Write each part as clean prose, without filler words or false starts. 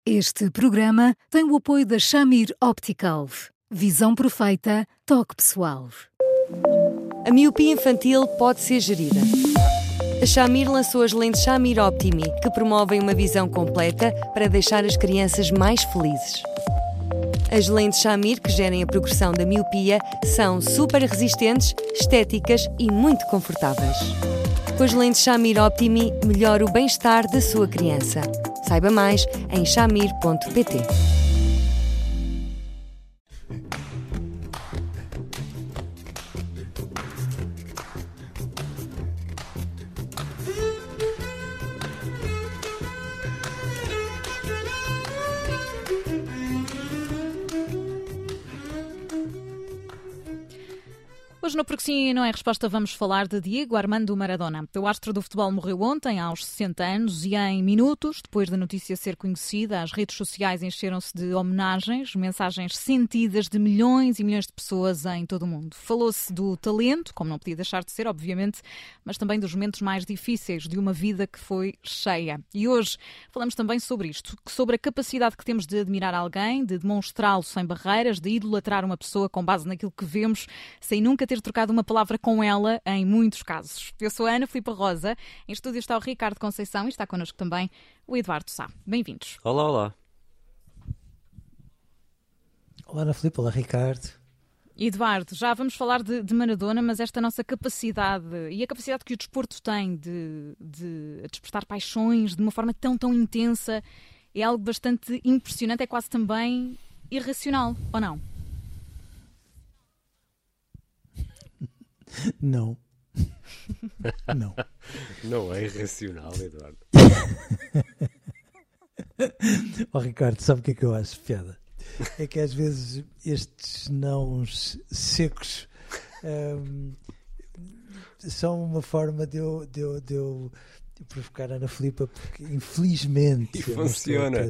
Este programa tem o apoio da Shamir Optical. Visão perfeita, toque pessoal. A miopia infantil pode ser gerida. A Shamir lançou as lentes Shamir Optimi, que promovem uma visão completa para deixar as crianças mais felizes. As lentes Shamir, que gerem a progressão da miopia, são super resistentes, estéticas e muito confortáveis. Com as lentes Shamir Optimi, melhora o bem-estar da sua criança. Saiba mais em shamir.pt. Hoje no Porque Sim Não É Resposta vamos falar de Diego Armando Maradona. O astro do futebol morreu ontem, aos 60 anos, e em minutos, depois da notícia ser conhecida, as redes sociais encheram-se de homenagens, mensagens sentidas de milhões e milhões de pessoas em todo o mundo. Falou-se do talento, como não podia deixar de ser, obviamente, mas também dos momentos mais difíceis de uma vida que foi cheia. E hoje falamos também sobre isto, sobre a capacidade que temos de admirar alguém, de demonstrá-lo sem barreiras, de idolatrar uma pessoa com base naquilo que vemos, sem nunca ter trocado uma palavra com ela em muitos casos. Eu sou a Ana Filipe Rosa, em estúdio está o Ricardo Conceição e está connosco também o Eduardo Sá. Bem-vindos. Olá, olá. Olá, Ana Filipe, olá, Ricardo. Eduardo, já vamos falar de Maradona, mas esta nossa capacidade e a capacidade que o desporto tem de despertar paixões de uma forma tão intensa é algo bastante impressionante, é quase também irracional, ou não? Não. Não. Não é irracional, Eduardo. Ricardo, sabe o que é que eu acho piada? É que às vezes estes nãos secos são uma forma de eu provocar a Ana Filipa, porque infelizmente... E funciona.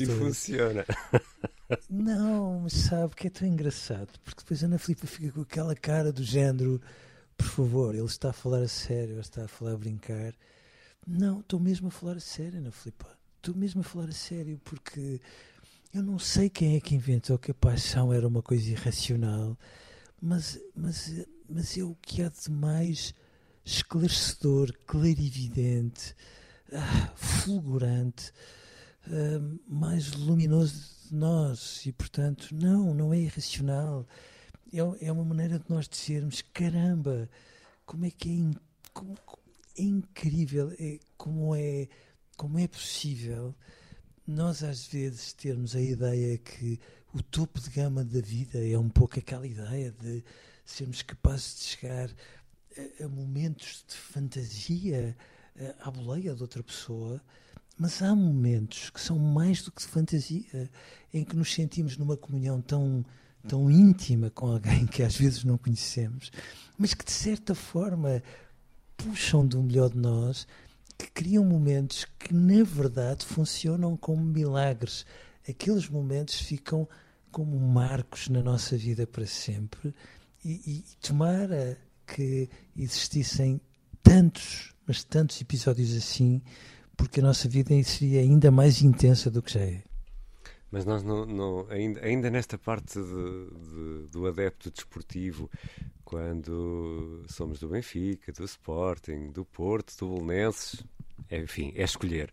Não, mas sabe que é tão engraçado, porque depois a Ana Filipa fica com aquela cara do género... Por favor, ele está a falar a sério, ele está a falar a brincar. Não, estou mesmo a falar a sério, Ana Filipa. Estou mesmo a falar a sério, porque eu não sei quem é que inventou que a paixão era uma coisa irracional, mas é o que há de mais esclarecedor, clarividente, fulgurante, mais luminoso de nós. E, portanto, não é irracional. É uma maneira de nós dizermos, caramba, como é que é incrível, como é possível nós às vezes termos a ideia que o topo de gama da vida é um pouco aquela ideia de sermos capazes de chegar a momentos de fantasia, à boleia de outra pessoa, mas há momentos que são mais do que de fantasia, em que nos sentimos numa comunhão tão íntima com alguém que às vezes não conhecemos, mas que de certa forma puxam do melhor de nós, que criam momentos que na verdade funcionam como milagres. Aqueles momentos ficam como marcos na nossa vida para sempre, e tomara que existissem tantos episódios assim, porque a nossa vida seria ainda mais intensa do que já é. Mas nós ainda nesta parte do adepto desportivo, quando somos do Benfica, do Sporting, do Porto, do Belenenses, enfim, é escolher.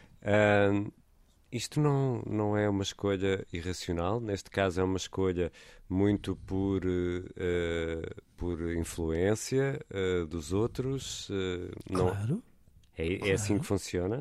Isto não é uma escolha irracional, neste caso é uma escolha muito por influência dos outros. Claro. É assim que funciona?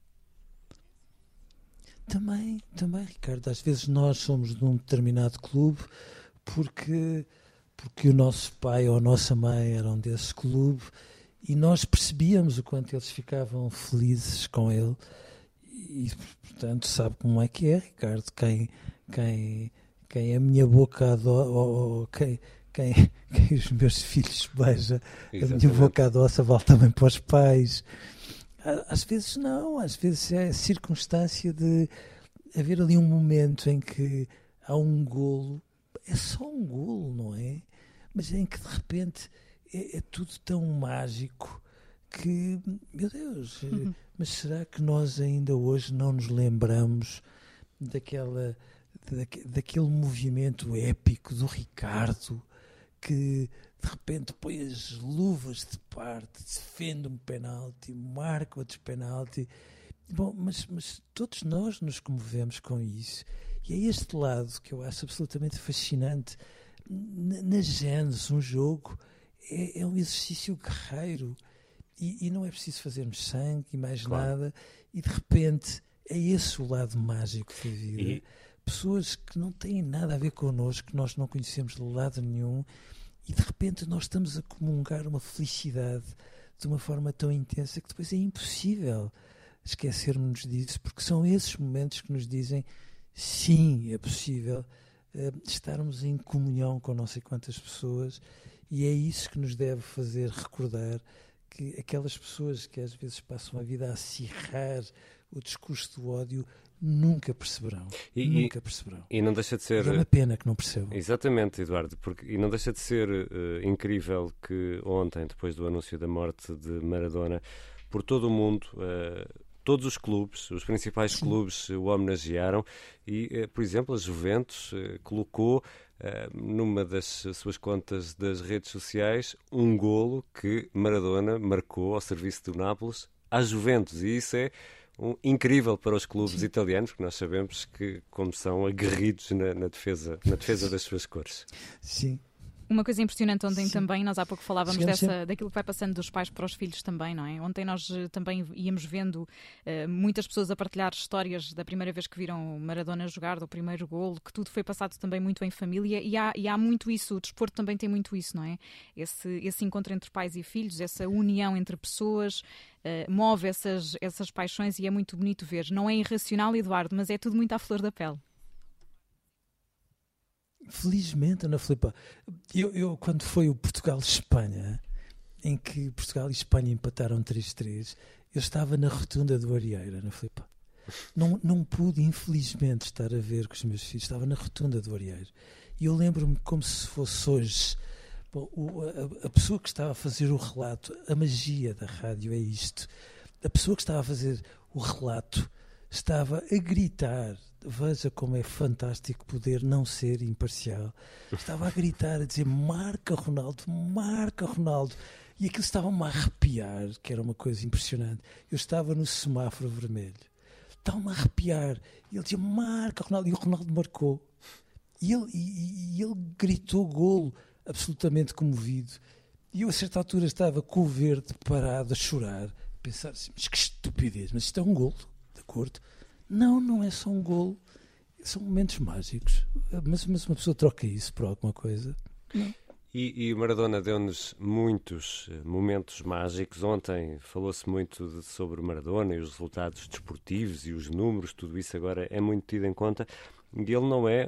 Também, Ricardo, às vezes nós somos de um determinado clube porque o nosso pai ou a nossa mãe eram desse clube e nós percebíamos o quanto eles ficavam felizes com ele e, portanto, sabe como é que é, Ricardo, quem a minha boca adora, quem os meus filhos beija, a minha boca adoça vale também para os pais. Às vezes não, às vezes é a circunstância de haver ali um momento em que há um golo, é só um golo, não é? Mas em que de repente é tudo tão mágico que, meu Deus, mas será que nós ainda hoje não nos lembramos daquele movimento épico do Ricardo, que de repente põe as luvas de parte, defende um penalti, marca outro penalti. Bom, mas todos nós nos comovemos com isso. E é este lado que eu acho absolutamente fascinante. Na gênese, um jogo é um exercício guerreiro e não é preciso fazermos sangue e mais nada. E de repente é esse o lado mágico da vida. Pessoas que não têm nada a ver connosco, que nós não conhecemos de lado nenhum, e de repente nós estamos a comungar uma felicidade de uma forma tão intensa que depois é impossível esquecermos disso, porque são esses momentos que nos dizem sim, é possível estarmos em comunhão com não sei quantas pessoas, e é isso que nos deve fazer recordar que aquelas pessoas que às vezes passam a vida a acirrar o discurso do ódio nunca perceberão. Nunca perceberão. E não deixa de ser... É uma pena que não percebam. Exatamente, Eduardo, e não deixa de ser incrível que ontem, depois do anúncio da morte de Maradona, por todo o mundo... todos os clubes, os principais clubes o homenagearam e, por exemplo, a Juventus colocou numa das suas contas das redes sociais um golo que Maradona marcou ao serviço do Nápoles à Juventus, e isso é incrível para os clubes italianos, porque nós sabemos que como são aguerridos na defesa das suas cores. Sim. Uma coisa impressionante ontem também, nós há pouco falávamos daquilo que vai passando dos pais para os filhos também, não é? Ontem nós também íamos vendo muitas pessoas a partilhar histórias da primeira vez que viram Maradona jogar, do primeiro golo, que tudo foi passado também muito em família, e há muito isso, o desporto também tem muito isso, não é? Esse encontro entre pais e filhos, essa união entre pessoas, move essas paixões, e é muito bonito ver. Não é irracional, Eduardo, mas é tudo muito à flor da pele. Felizmente, Ana Filipa, eu quando foi o Portugal-Espanha, em que Portugal e Espanha empataram 3-3, eu estava na rotunda do Arieiro, Ana Filipa. Não pude, infelizmente, estar a ver com os meus filhos, estava na rotunda do Arieiro. E eu lembro-me como se fosse hoje. Bom, a pessoa que estava a fazer o relato, a magia da rádio é isto. A pessoa que estava a fazer o relato estava a gritar, veja como é fantástico poder não ser imparcial, estava a gritar, a dizer marca Ronaldo, e aquilo estava-me a arrepiar, que era uma coisa impressionante. Eu estava no semáforo vermelho, estava-me a arrepiar, e ele dizia marca Ronaldo, e o Ronaldo marcou, e ele gritou golo, absolutamente comovido, e eu a certa altura estava com o verde parado a chorar, a pensar assim, mas que estupidez, mas isto é um golo. Acordo. Não é só um golo, são momentos mágicos, mas uma pessoa troca isso por alguma coisa. Não. E o Maradona deu-nos muitos momentos mágicos. Ontem falou-se muito sobre o Maradona e os resultados desportivos e os números, tudo isso agora é muito tido em conta, e ele não é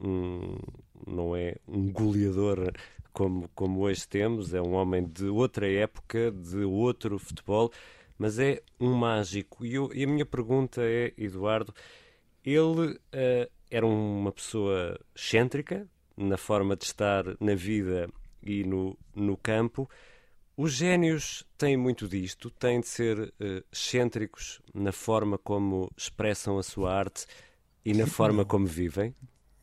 um goleador como hoje temos, é um homem de outra época, de outro futebol, mas é um mágico. E a minha pergunta é, Eduardo, ele era uma pessoa excêntrica na forma de estar na vida e no campo. Os génios têm muito disto, têm de ser excêntricos na forma como expressam a sua arte e na forma como vivem?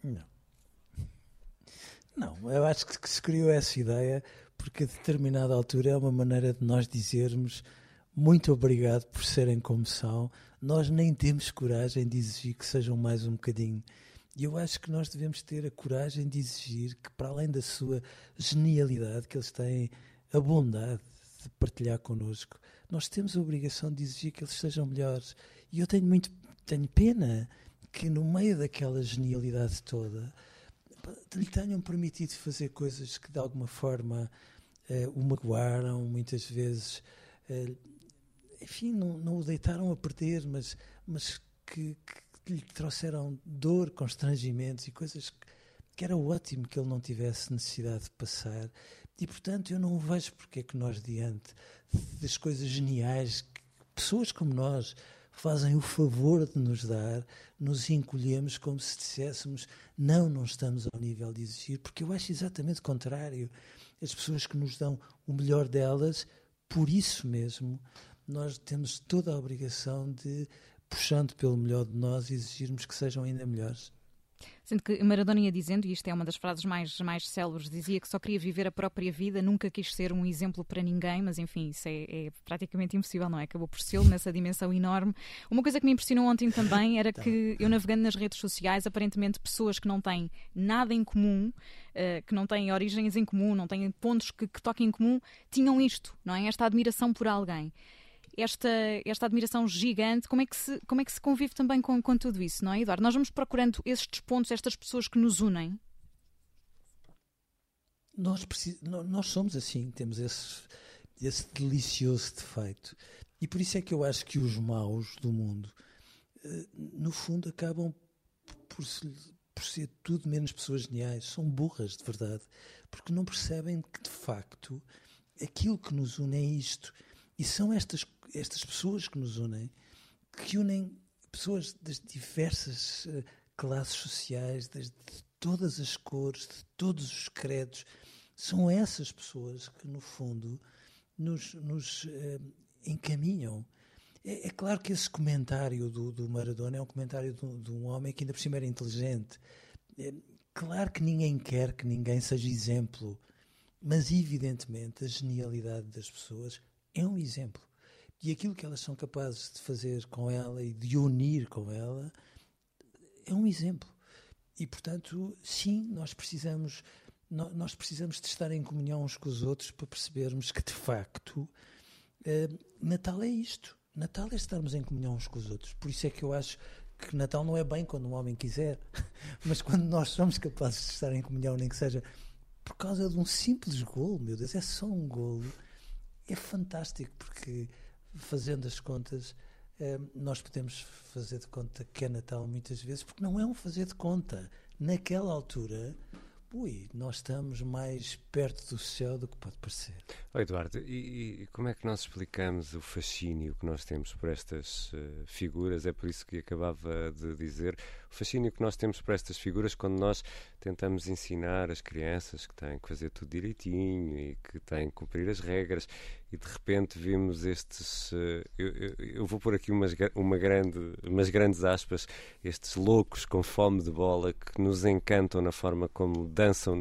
Não, eu acho que se criou essa ideia porque a determinada altura é uma maneira de nós dizermos muito obrigado por serem como são, nós nem temos coragem de exigir que sejam mais um bocadinho. E eu acho que nós devemos ter a coragem de exigir que, para além da sua genialidade, que eles têm a bondade de partilhar connosco, nós temos a obrigação de exigir que eles sejam melhores. E eu tenho pena que no meio daquela genialidade toda lhe tenham permitido fazer coisas que de alguma forma o magoaram, muitas vezes... enfim, não o deitaram a perder, mas que lhe trouxeram dor, constrangimentos e coisas que era ótimo que ele não tivesse necessidade de passar. E, portanto, eu não vejo porque é que nós, diante das coisas geniais que pessoas como nós fazem o favor de nos dar, nos encolhemos como se disséssemos não estamos ao nível de exigir, porque eu acho exatamente o contrário. As pessoas que nos dão o melhor delas, por isso mesmo, nós temos toda a obrigação de puxando pelo melhor de nós e exigirmos que sejam ainda melhores. Sendo que Maradona ia dizendo, e isto é uma das frases mais célebres, dizia que só queria viver a própria vida, nunca quis ser um exemplo para ninguém, mas enfim, isso é praticamente impossível, não é? Acabou por ser nessa dimensão enorme. Uma coisa que me impressionou ontem também era que eu, navegando nas redes sociais, aparentemente pessoas que não têm nada em comum, que não têm origens em comum, não têm pontos que toquem em comum, tinham isto, não é? Esta admiração por alguém. Esta admiração gigante, como é que se convive também com tudo isso, não é, Eduardo? Nós vamos procurando estes pontos, estas pessoas que nos unem. Nós somos assim, temos esse delicioso defeito. E por isso é que eu acho que os maus do mundo, no fundo, acabam por ser tudo menos pessoas geniais. São burras, de verdade. Porque não percebem que, de facto, aquilo que nos une é isto. E são estas pessoas que nos unem, que unem pessoas das diversas classes sociais, de todas as cores, de todos os credos. São essas pessoas que, no fundo, nos encaminham. É claro que esse comentário do Maradona é um comentário de um homem que ainda por cima era inteligente. Claro que ninguém quer que ninguém seja exemplo, mas evidentemente a genialidade das pessoas é um exemplo. E aquilo que elas são capazes de fazer com ela e de unir com ela é um exemplo. E, portanto, sim, nós precisamos de estar em comunhão uns com os outros para percebermos que, de facto, Natal é isto. Natal é estarmos em comunhão uns com os outros. Por isso é que eu acho que Natal não é bem quando um homem quiser, mas quando nós somos capazes de estar em comunhão, nem que seja por causa de um simples golo, meu Deus, é só um golo. É fantástico, porque fazendo as contas, nós podemos fazer de conta que é Natal muitas vezes, porque não é um fazer de conta. Naquela altura, nós estamos mais perto do céu do que pode parecer. Eduardo, e como é que nós explicamos o fascínio que nós temos por estas figuras? É por isso que acabava de dizer, o fascínio que nós temos por estas figuras quando nós tentamos ensinar as crianças que têm que fazer tudo direitinho e que têm que cumprir as regras, e de repente vimos estes, eu vou pôr aqui umas grandes aspas, estes loucos com fome de bola que nos encantam na forma como dançam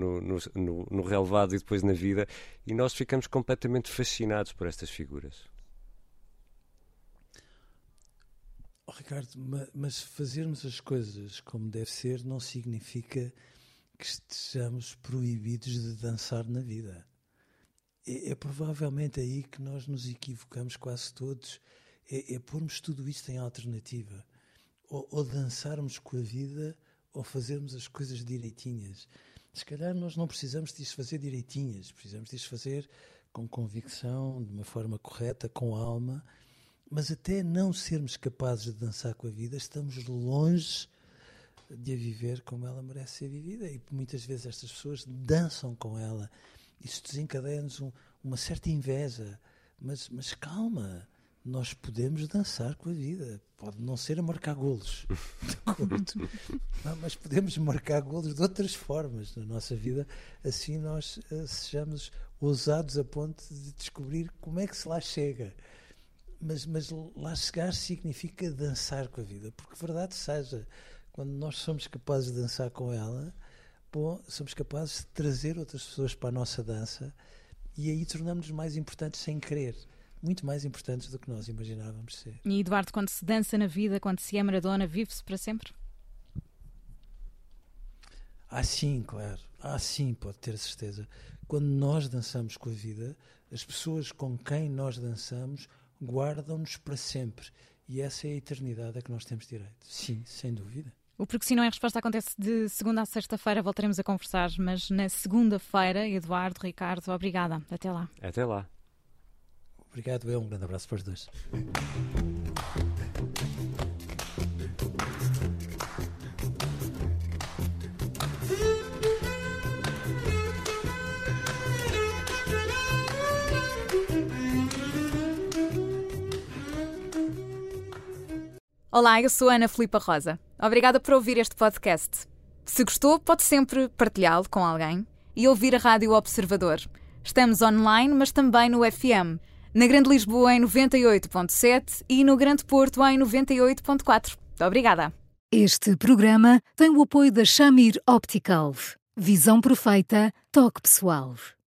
no relevado e depois na vida, e nós ficamos completamente fascinados por estas figuras. Ricardo, mas fazermos as coisas como deve ser não significa que estejamos proibidos de dançar na vida. É provavelmente aí que nós nos equivocamos quase todos, é pormos tudo isto em alternativa, ou dançarmos com a vida, ou fazermos as coisas direitinhas. Se calhar nós não precisamos de fazer direitinhas, precisamos de fazer com convicção, de uma forma correta, com alma, mas até não sermos capazes de dançar com a vida, estamos longe de a viver como ela merece ser vivida, e muitas vezes estas pessoas dançam com ela. Isso desencadeia-nos uma certa inveja, mas calma, nós podemos dançar com a vida. Pode não ser a marcar golos, mas podemos marcar golos de outras formas na nossa vida, assim nós sejamos ousados a ponto de descobrir como é que se lá chega. Mas lá chegar significa dançar com a vida, porque verdade seja, quando nós somos capazes de dançar com ela, somos capazes de trazer outras pessoas para a nossa dança, e aí tornamos-nos mais importantes sem querer, muito mais importantes do que nós imaginávamos ser. E Eduardo, quando se dança na vida, quando se é Maradona, vive-se para sempre? Sim, claro. Sim, pode ter certeza. Quando nós dançamos com a vida, as pessoas com quem nós dançamos guardam-nos para sempre. E essa é a eternidade a que nós temos direito. Sim, sem dúvida. O Porque Se Não É Resposta acontece de segunda a sexta-feira, voltaremos a conversar, mas na segunda-feira, Eduardo, Ricardo, obrigada. Até lá. Até lá. Obrigado, um grande abraço para os dois. Olá, eu sou a Ana Filipa Rosa. Obrigada por ouvir este podcast. Se gostou, pode sempre partilhá-lo com alguém e ouvir a Rádio Observador. Estamos online, mas também no FM. Na Grande Lisboa em 98.7 e no Grande Porto em 98.4. Muito obrigada. Este programa tem o apoio da Shamir Optical. Visão perfeita, toque pessoal.